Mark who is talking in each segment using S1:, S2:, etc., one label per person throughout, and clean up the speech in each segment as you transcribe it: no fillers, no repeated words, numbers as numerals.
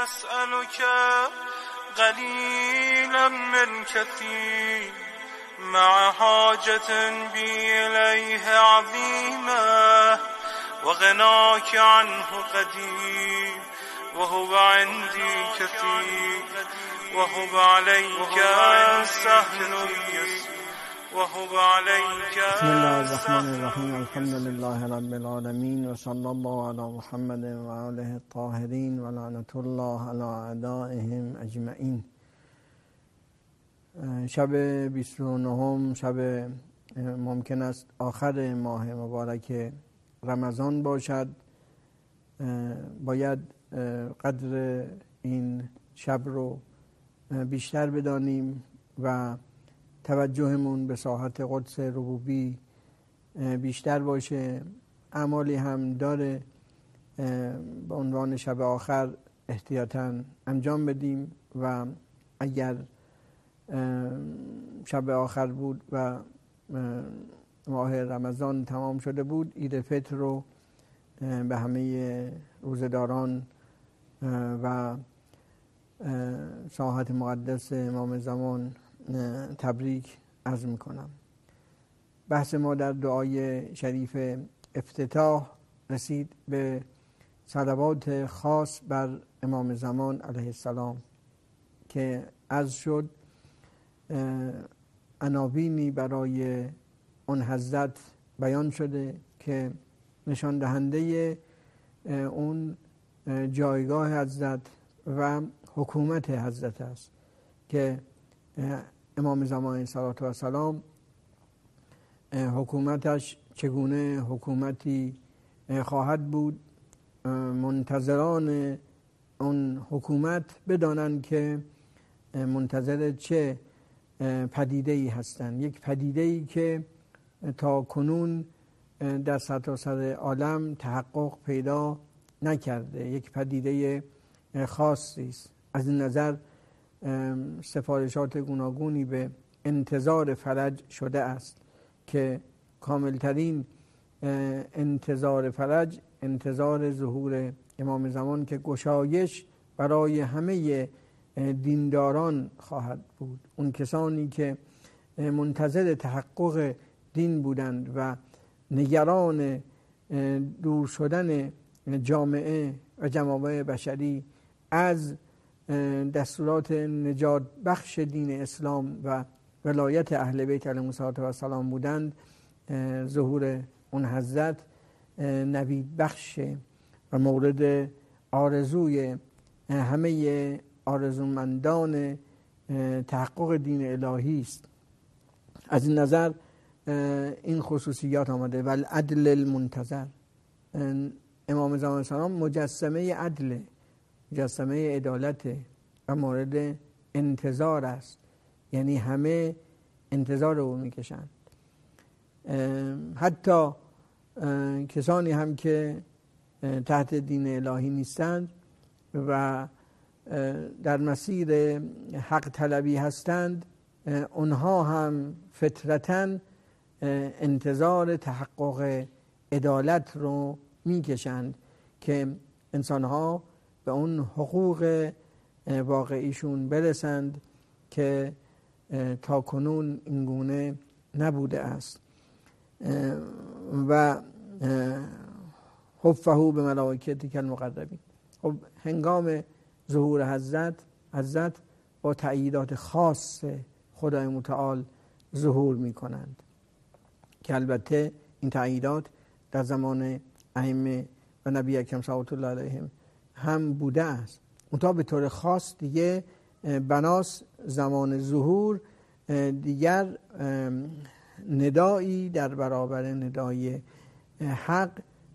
S1: نسألك قليلا من كثير مع حاجة بي إليه عظيمة وغناك عنه قدير وهو عندي كثير وهو عليك سهل وهو عليك.
S2: بسم الله الرحمن الرحیم. الحمد لله رب العالمین و صلی الله علی محمد و آله الطاهرین و لعنت الله علی اعدائهم اجمعین. شب 29 شب ممکن است آخر ماه مبارک رمضان باشد. باید قدر این شب رو بیشتر بدانیم و توجهمون به ساحت قدس ربوبی بیشتر باشه. اعمالی هم داره به عنوان شب آخر احتیاطاً انجام بدیم و اگر شب آخر بود و ماه رمضان تمام شده بود، عید فطر رو به همه روزداران و ساحت مقدس امام زمان تبریک عرض میکنم. بحث ما در دعای شریف افتتاح رسید به صلوات خاص بر امام زمان علیه السلام که عرض شد عناوینی برای اون حضرت بیان شده که نشان دهنده اون جایگاه حضرت و حکومت حضرت است که امام زمان علیه السلام حکومتش چگونه حکومتی خواهد بود. منتظران اون حکومت بدانند که منتظر چه پدیده‌ای هستند. یک پدیده‌ای که تا کنون در سرتاسر عالم تحقق پیدا نکرده، یک پدیده خاصی است. از این نظر سفارشات گوناگونی به انتظار فرج شده است که کاملترین انتظار فرج انتظار ظهور امام زمان که گشایش برای همه دینداران خواهد بود. اون کسانی که منتظر تحقق دین بودند و نگران دور شدن جامعه و جوامع بشری از دستورات نجات بخش دین اسلام و ولایت اهل بیت علیهم السلام بودند، ظهور اون حضرت نوید بخش و مورد آرزوی همه آرزومندان تحقق دین الهی است. از این نظر این خصوصیات آمده. و العدل المنتظر، امام زمان السلام مجسمه عدل، مجسمه عدالت و مورد انتظار است، یعنی همه انتظار او میکشند. حتی کسانی هم که تحت دین الهی نیستند و در مسیر حق طلبی هستند، اونها هم فطرتاً انتظار تحقق عدالت رو میکشند که انسانها به اون حقوق واقعیشون برسند که تا کنون اینگونه نبوده است. و حفه به ملائکته المقربین. خب هنگام ظهور حضرت با تأییدات خاص خدای متعال ظهور می کنند که البته این تأییدات در زمان ائمه و نبی اکرم صلوات الله علیهم هم بوده است. منتها به طور خاص دیگه بناس زمان ظهور دیگر ندایی در برابر ندای حق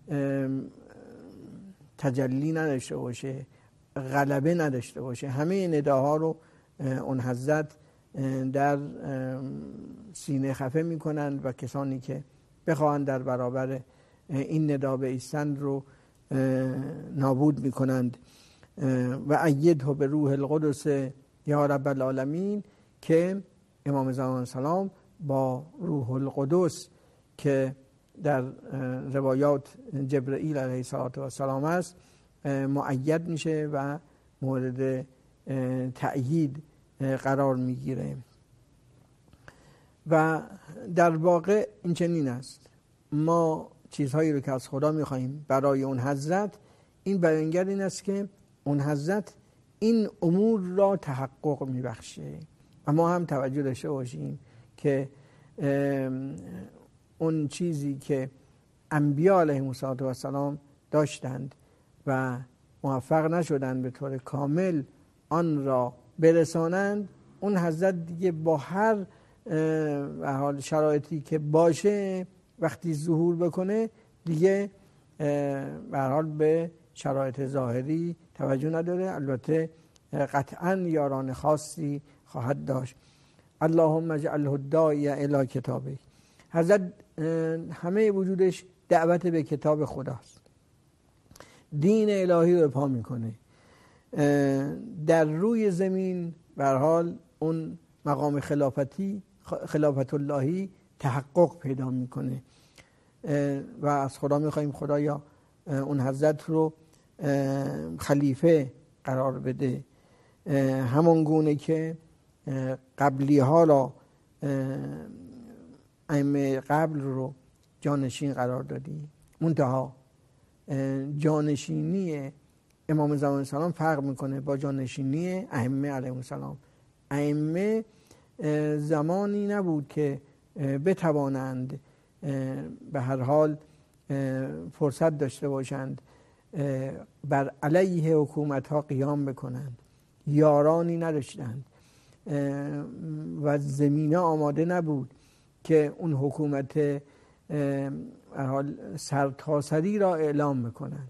S2: تجلی نداشته باشه، غلبه نداشته باشه. همه نداها رو اون حضرت در سینه خفه می کنند و کسانی که بخواهند در برابر این ندا بایستند رو نابود می کنند. و ایده به روح القدس یا رب العالمین، که امام زمان السلام با روح القدس که در روایات جبرئیل علیه السلام است مؤید میشه و مورد تأیید قرار میگیره. و در واقع این چنین است، ما چیزهایی رو که از خدا میخواییم برای اون حضرت، این بیانگر این است که اون حضرت این امور را تحقق میبخشه و ما هم توجه داشته باشیم که اون چیزی که انبیاء علیهم السلام داشتند و موفق نشدند به طور کامل آن را برسانند، اون حضرت دیگه با هر حال شرایطی که باشه وقتی ظهور بکنه دیگه به هر حال به شرایط ظاهری توجه نداره. البته قطعا یاران خاصی خواهد داشت. اللهم اجعله الداعی الی کتابه. حضرت همه وجودش دعوت به کتاب خداست، دین الهی رو پا میکنه. در روی زمین به هر حال اون مقام خلافت اللهی تحقق پیدا میکنه و از خدا میخواییم خدایا اون حضرت رو خلیفه قرار بده، همون گونه که قبلی ها را ائمه قبل رو جانشین قرار دادی. منتها جانشینی امام زمان السلام فرق میکنه با جانشینی ائمه علیهم السلام. ائمه زمانی نبود که بتوانند به هر حال فرصت داشته باشند بر علیه حکومت ها قیام بکنند، یارانی نداشتند و زمینه آماده نبود که اون حکومت به هر حال سرتاسری را اعلام بکنند.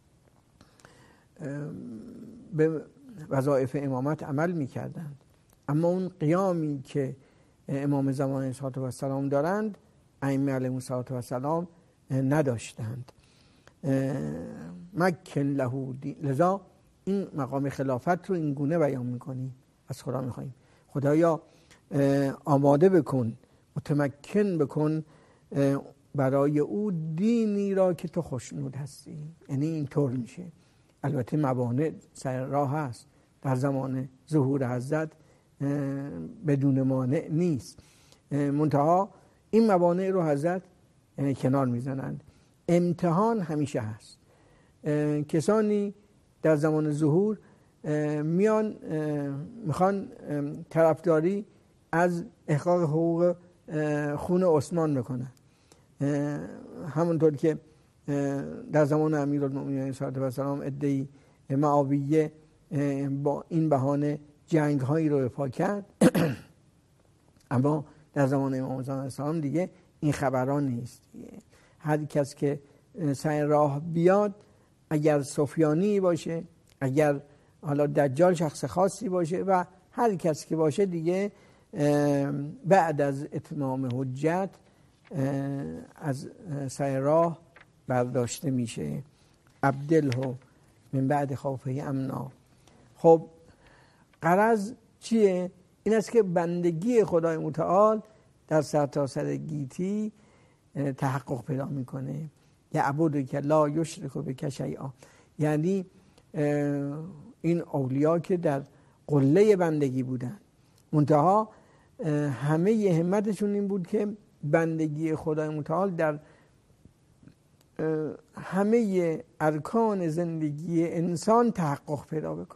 S2: به وظایف امامت عمل میکردند، اما اون قیامی که امام زمان علیه السلام دارند ائمه علیهم السلام نداشتند. مکن له دین. لذا این مقام خلافت رو این گونه بیان میکنیم، از خدا میخواییم خدایا آماده بکن، متمکن بکن برای او دینی را که تو خوشنود هستی. یعنی اینطور میشه. البته موانع سر راه هست، در زمان ظهور حضرت بدون مانع نیست، منتها این موانع رو حضرت کنار میزنند. امتحان همیشه هست. کسانی در زمان ظهور میان میخوان طرفداری از احقاق حقوق خون عثمان بکنن، همونطور که در زمان امیرالمؤمنین علیه السلام عده‌ای معاویه با این بهانه جنگ هایی رو برپا کرد اما در زمان امام زمان علیه السلام دیگه این خبران نیست. هر کس که سر راه بیاد، اگر سفیانی باشه، اگر حالا دجال شخص خاصی باشه و هر کس که باشه دیگه بعد از اتمام حجت از سر راه برداشته میشه. عبدالله من بعد خوفه امنا. خب غرض چیه؟ این است که بندگی خدای متعال در سرتاسر گیتی تحقق پیدا میکنه. یعبد که لا یشرک بک شیئا. یعنی این اولیا که در قله بندگی بودن، منتها همه همتشون این بود که بندگی خدای متعال در همه ارکان زندگی انسان تحقق پیدا بکنه.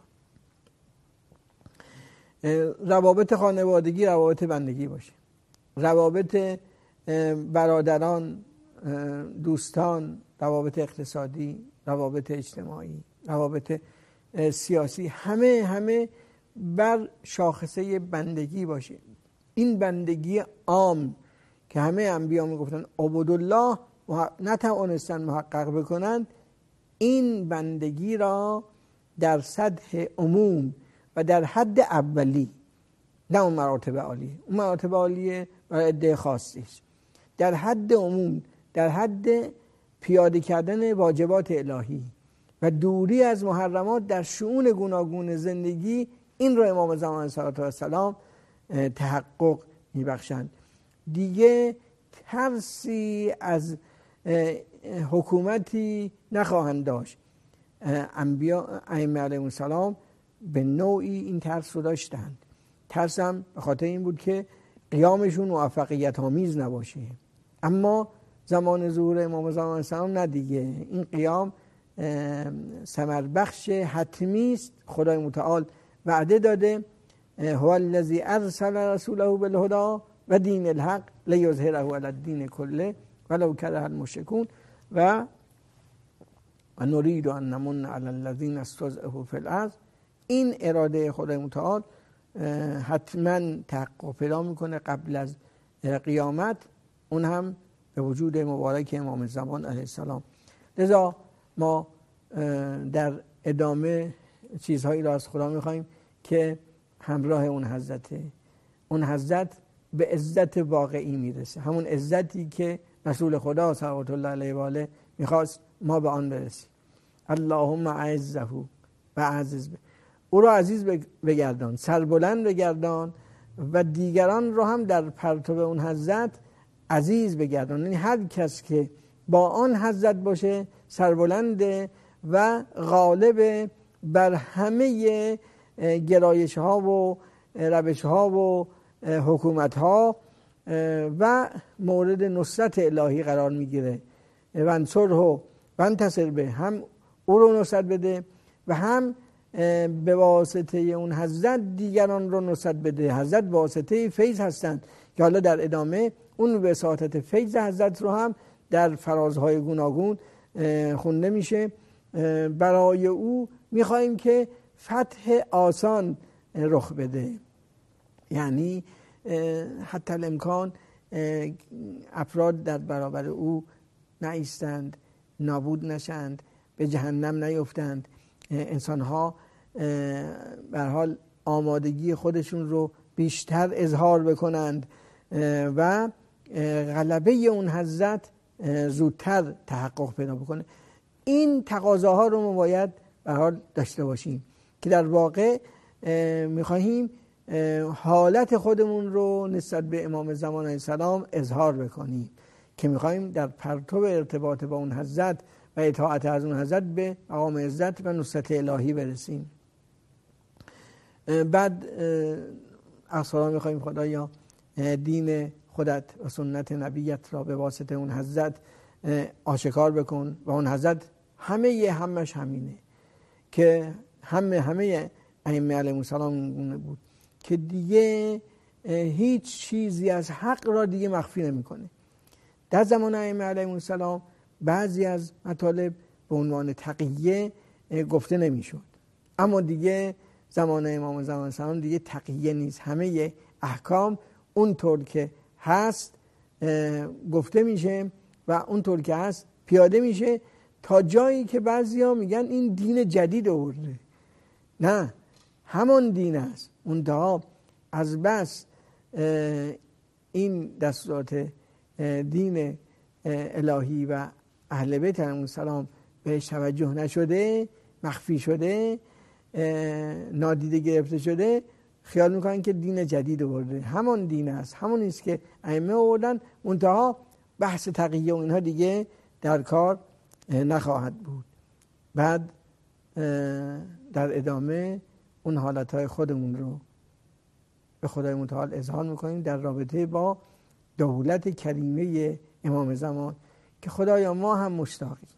S2: روابط خانوادگی روابط بندگی باشه، روابط برادران، دوستان، روابط اقتصادی، روابط اجتماعی، روابط سیاسی، همه بر شاخصه بندگی باشه. این بندگی عام که همه انبیا میگفتن عبدالله نتوانستن محقق بکنن، این بندگی را در سطح عموم و در حد اولی، نه اون مراتب عالیه، اون مراتب عالیه برای عده خاصی است، در حد عموم، در حد پیاده کردن واجبات الهی و دوری از محرمات در شؤون گوناگون زندگی، این رو امام زمان علیه السلام تحقق میبخشند. دیگه ترسی از حکومتی نخواهند داشت. انبیا ائمه علیهم السلام به نوعی این ترس رو داشتند. ترس هم به خاطر این بود که قیامشون موفقیت آمیز نباشه. اما زمان ظهور امام زمان علیه السلام نه دیگه، این قیام ثمر بخش حتمی است. خدای متعال وعده داده هو الذی ارسل رسوله بالهدی و دین الحق لیظهره علی الدین کله ولو کره المشرکون و نرید ان نمن علی الذین استضعفوا فی الارض. این اراده خدای متعال حتما تحقق پیدا میکنه قبل از قیامت، اون هم به وجود مبارک امام زمان علیه السلام. لذا ما در ادامه چیزهایی را از خدا میخوایم که همراه اون حضرته. اون حضرت به عزت واقعی میرسه، همون عزتی که رسول خدا صلوات الله علیه و آله میخواست ما به آن برسیم. اللهم اعزه و اعزز به، او را عزیز بگردان، سربلند بگردان و دیگران را هم در پرتو اون حضرت عزیز بگردان. یعنی هر کس که با آن حضرت باشه سربلند و غالب بر همه گرایش ها و روش ها و حکومت ها و مورد نصرت الهی قرار میگیره. و انصره و انتصر به، هم او رو نصرت بده و هم به واسطه اون حضرت دیگران رو نصرت بده. حضرت واسطه فیض هستند که حالا در ادامه اون وساطت فیض حضرت رو هم در فرازهای گوناگون خونده میشه. برای او میخوایم که فتح آسان رخ بده، یعنی حتی الامکان افراد در برابر او نایستند، نابود نشند، به جهنم نیفتند. انسان ها به هر حال آمادگی خودشون رو بیشتر اظهار بکنند و غلبه اون حضرت زودتر تحقق پیدا بکنه. این تقاضاها رو ما باید به هر حال داشته باشیم که در واقع میخواهیم حالت خودمون رو نسبت به امام زمان علیه السلام اظهار بکنیم که میخواهیم در پرتو ارتباط با اون حضرت و اطاعت از اون حضرت به مقام عزت و نصرت الهی برسیم. بعد از خدا میخواهیم خدایا دین خودت و سنت نبیت را به واسطه اون حضرت آشکار بکن و اون حضرت همش همینه که همه ائمه علیهم السلام بود که دیگه هیچ چیزی از حق را دیگه مخفی نمیکنه. در زمان ائمه علیهم السلام بعضی از مطالب به عنوان تقیه گفته نمیشد، اما دیگه زمان امام زمان السلام دیگه تقیه نیست. همه احکام اونطور که هست گفته میشه و اونطور که هست پیاده میشه، تا جایی که بعضیا میگن این دین جدید آورده. نه، همان دین است. اونها از بس این دستورات دین الهی و اهل بیت علیهم السلام بهش توجه نشده، مخفی شده، نادیده گرفته شده، خیال میکنن که دین جدید آورده. همان دین است، همون است که ائمه آوردن. منتها بحث تقیه و اینها دیگه در کار نخواهد بود. بعد در ادامه اون حالتهای خودمون رو به خدای متعال اذعان میکنیم در رابطه با دولت کریمه امام زمان که خدایا ما هم مشتاقیم.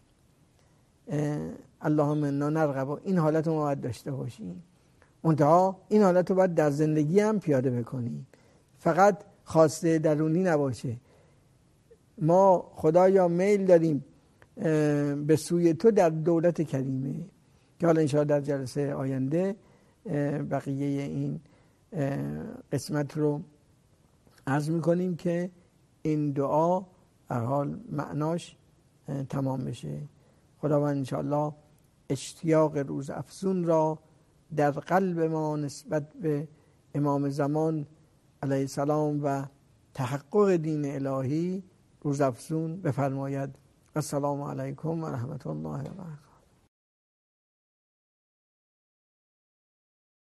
S2: اللهم انا نرغب، این حالت رو ما باید داشته باشیم. منتها این حالت رو باید در زندگی هم پیاده بکنیم، فقط خواسته درونی نباشه. ما خدایا میل داریم به سوی تو در دولت کریمه که حالا انشاءالله در جلسه آینده بقیه این قسمت رو عرض میکنیم که این دعا هر حال معناش تمام بشه. خداوند انشاءالله اشتیاق روز افزون را در قلب ما نسبت به امام زمان علیه السلام و تحقق دین الهی روز افزون بفرماید. السلام علیکم و رحمت الله و برکاته.